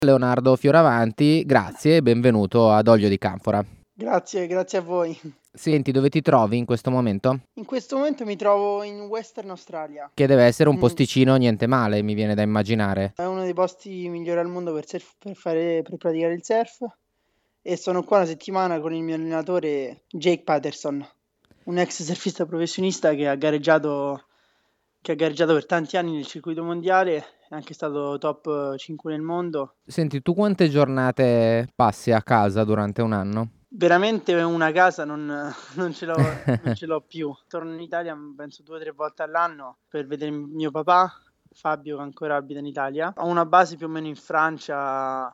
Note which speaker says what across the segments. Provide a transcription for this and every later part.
Speaker 1: Leonardo Fioravanti, grazie e benvenuto ad Olio di Canfora.
Speaker 2: Grazie a voi.
Speaker 1: Senti, dove ti trovi in questo momento?
Speaker 2: In questo momento mi trovo in Western Australia.
Speaker 1: Che deve essere un
Speaker 2: Mm,
Speaker 1: posticino niente male, mi viene da immaginare.
Speaker 2: È uno dei posti migliori al mondo per praticare il surf e sono qua una settimana con il mio allenatore Jake Patterson, un ex surfista professionista che ha gareggiato per tanti anni nel circuito mondiale, è anche stato top 5 nel mondo.
Speaker 1: Senti, tu quante giornate passi a casa durante un anno?
Speaker 2: Veramente una casa non ce l'ho più. Torno in Italia penso 2 o 3 volte all'anno per vedere mio papà, Fabio, che ancora abita in Italia. Ho una base più o meno in Francia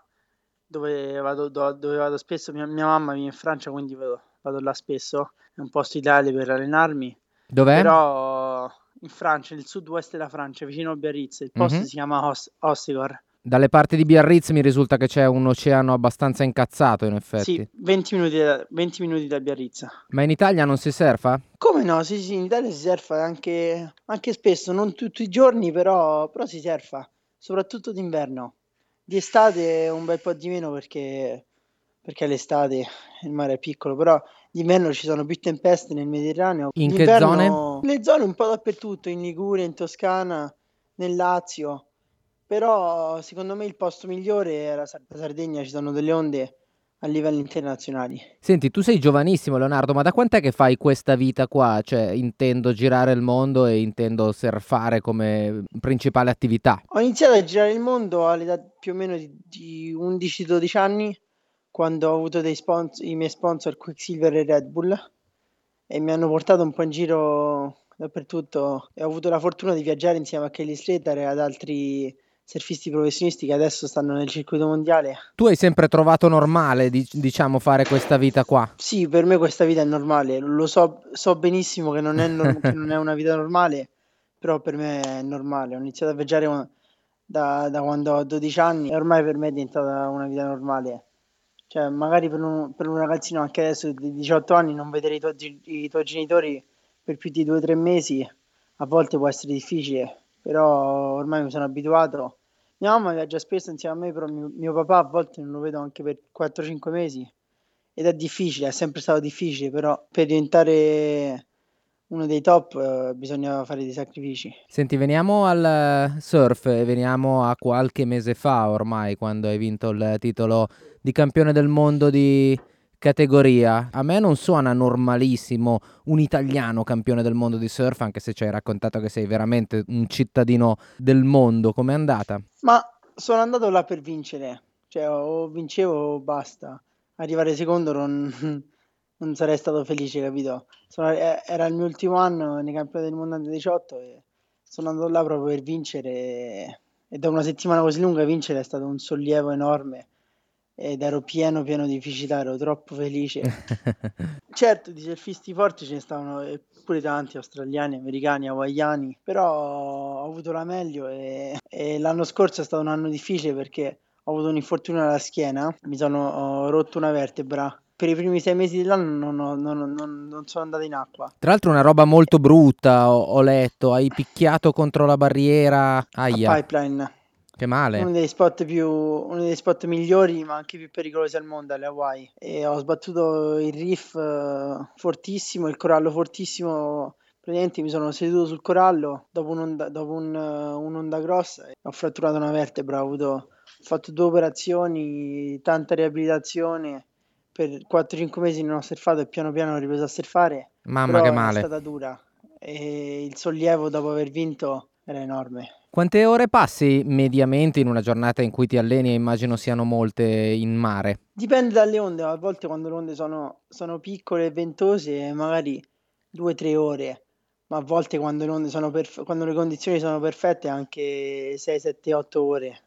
Speaker 2: dove vado spesso. Mia mamma vive in Francia, quindi vado là spesso. È un posto ideale per allenarmi.
Speaker 1: Dov'è?
Speaker 2: Però in Francia, nel sud-west della Francia, vicino a Biarritz, il posto
Speaker 1: Mhm.
Speaker 2: si chiama Hossegor.
Speaker 1: Dalle parti di Biarritz mi risulta che c'è un oceano abbastanza incazzato, in
Speaker 2: Sì,
Speaker 1: effetti.
Speaker 2: 20 minuti da Biarritz.
Speaker 1: Ma in Italia non si surfa?
Speaker 2: Come no? Sì, sì, in Italia si surfa anche spesso, non tutti i giorni, però si surfa, soprattutto d'inverno. Di estate un bel po' di meno perché l'estate il mare è piccolo, però d'inverno ci sono più tempeste nel Mediterraneo.
Speaker 1: In che zone?
Speaker 2: D'inverno le zone un po' dappertutto, in Liguria, in Toscana, nel Lazio, però secondo me il posto migliore è la Sardegna, ci sono delle onde a livelli internazionali.
Speaker 1: Senti, tu sei giovanissimo, Leonardo, ma da quant'è che fai questa vita qua? Cioè, intendo girare il mondo e intendo surfare come principale attività.
Speaker 2: Ho iniziato a girare il mondo all'età più o meno di 11-12 anni, quando ho avuto i miei sponsor Quicksilver e Red Bull e mi hanno portato un po' in giro dappertutto e ho avuto la fortuna di viaggiare insieme a Kelly Slater e ad altri surfisti professionisti che adesso stanno nel circuito mondiale.
Speaker 1: Tu hai sempre trovato normale, diciamo, fare questa vita qua?
Speaker 2: Sì, per me questa vita è normale, lo so benissimo che non è una vita normale, però per me è normale. Ho iniziato a viaggiare da quando ho 12 anni e ormai per me è diventata una vita normale. Cioè, magari per un ragazzino anche adesso di 18 anni non vedere i tuoi genitori per più di 2 o 3 mesi a volte può essere difficile, però ormai mi sono abituato. Mia mamma viaggia spesso insieme a me, però mio papà a volte non lo vedo anche per 4-5 mesi ed è difficile, è sempre stato difficile, però per diventare uno dei top bisogna fare dei sacrifici.
Speaker 1: Senti, veniamo al surf e veniamo a qualche mese fa ormai, quando hai vinto il titolo di campione del mondo di categoria. A me non suona normalissimo un italiano campione del mondo di surf, anche se ci hai raccontato che sei veramente un cittadino del mondo. Com'è andata?
Speaker 2: Ma sono andato là per vincere, cioè o vincevo o basta. Arrivare secondo non sarei stato felice, capito? Era il mio ultimo anno nei campioni del mondo under 18 e sono andato là proprio per vincere e da una settimana così lunga vincere è stato un sollievo enorme ed ero pieno di felicità, ero troppo felice. Certo, di surfisti forti ce ne stavano pure tanti, australiani, americani, hawaiani, però ho avuto la meglio e l'anno scorso è stato un anno difficile perché ho avuto un infortunio alla schiena, ho rotto una vertebra. Per i primi 6 mesi dell'anno non sono andato in acqua.
Speaker 1: Tra l'altro una roba molto brutta, ho letto, hai picchiato contro la barriera.
Speaker 2: A
Speaker 1: Aia,
Speaker 2: Pipeline,
Speaker 1: che male.
Speaker 2: uno dei spot migliori ma anche più pericolosi al mondo, alle Hawaii. E ho sbattuto il reef fortissimo, il corallo fortissimo. Praticamente mi sono seduto sul corallo dopo un'onda grossa e ho fratturato una vertebra. Ho fatto 2 operazioni, tanta riabilitazione. Per 4-5 mesi non ho surfato e piano piano ho ripreso a surfare,
Speaker 1: Mamma che
Speaker 2: però è
Speaker 1: male.
Speaker 2: stata dura e il sollievo dopo aver vinto era enorme.
Speaker 1: Quante ore passi mediamente in una giornata in cui ti alleni e immagino siano molte in mare?
Speaker 2: Dipende dalle onde, a volte quando le onde sono piccole e ventose, magari 2-3 ore, ma a volte quando le condizioni sono perfette anche 6-7-8 ore,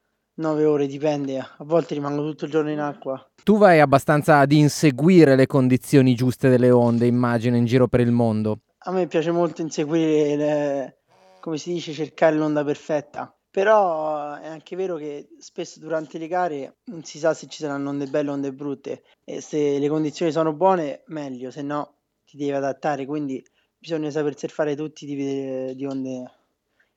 Speaker 2: 9 ore, dipende. A volte rimango tutto il giorno in acqua.
Speaker 1: Tu vai abbastanza ad inseguire le condizioni giuste delle onde, immagino, in giro per il mondo.
Speaker 2: A me piace molto inseguire, come si dice, cercare l'onda perfetta. Però è anche vero che spesso durante le gare non si sa se ci saranno onde belle o onde brutte e se le condizioni sono buone meglio, se no ti devi adattare, quindi bisogna saper surfare tutti i tipi di onde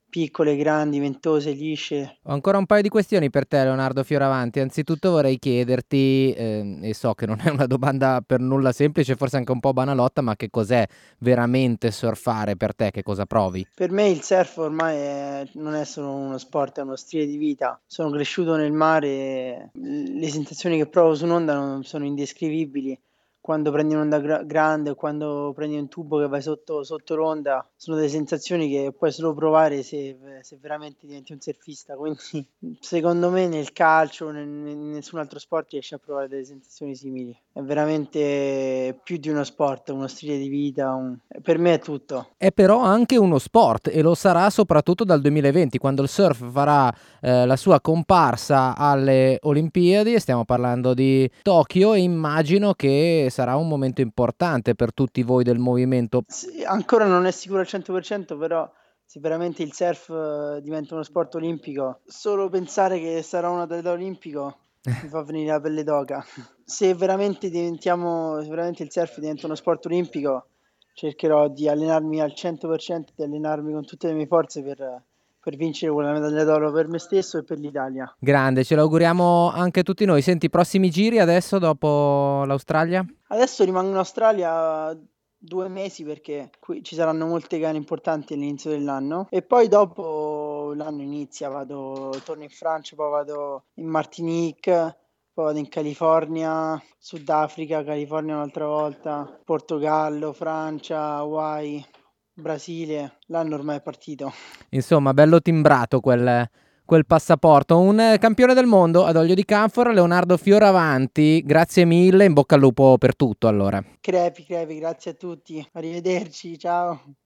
Speaker 2: piccole, grandi, ventose, lisce.
Speaker 1: Ho ancora un paio di questioni per te, Leonardo Fioravanti. Anzitutto vorrei chiederti, e so che non è una domanda per nulla semplice, forse anche un po' banalotta, ma che cos'è veramente surfare per te? Che cosa provi?
Speaker 2: Per me il surf ormai non è solo uno sport, è uno stile di vita. Sono cresciuto nel mare, e le sensazioni che provo su un'onda non sono indescrivibili. Quando prendi un'onda grande o quando prendi un tubo che vai sotto l'onda, sono delle sensazioni che puoi solo provare se veramente diventi un surfista. Quindi secondo me nel calcio, in nessun altro sport riesci a provare delle sensazioni simili. È veramente più di uno sport, uno stile di vita, per me è tutto.
Speaker 1: È però anche uno sport e lo sarà soprattutto dal 2020, quando il surf farà la sua comparsa alle Olimpiadi, e stiamo parlando di Tokyo, e immagino che sarà un momento importante per tutti voi del movimento.
Speaker 2: Sì, ancora non è sicuro al 100%, però se veramente il surf diventa uno sport olimpico, solo pensare che sarà un atleta olimpico mi fa venire la pelle d'oca. Se veramente il surf diventa uno sport olimpico, cercherò di allenarmi al 100%, di allenarmi con tutte le mie forze per vincere quella medaglia d'oro per me stesso e per l'Italia.
Speaker 1: Grande, ce l'auguriamo anche tutti noi. Senti, i prossimi giri adesso dopo l'Australia?
Speaker 2: Adesso rimango in Australia 2 mesi perché qui ci saranno molte gare importanti all'inizio dell'anno e poi dopo l'anno inizia, torno in Francia, poi vado in Martinique, poi vado in California, Sudafrica, California un'altra volta, Portogallo, Francia, Hawaii, Brasile. L'anno ormai è partito.
Speaker 1: Insomma, bello timbrato quel passaporto. Un campione del mondo ad olio di canfora, Leonardo Fioravanti. Grazie mille, in bocca al lupo per tutto allora.
Speaker 2: Crepi, grazie a tutti, arrivederci, ciao.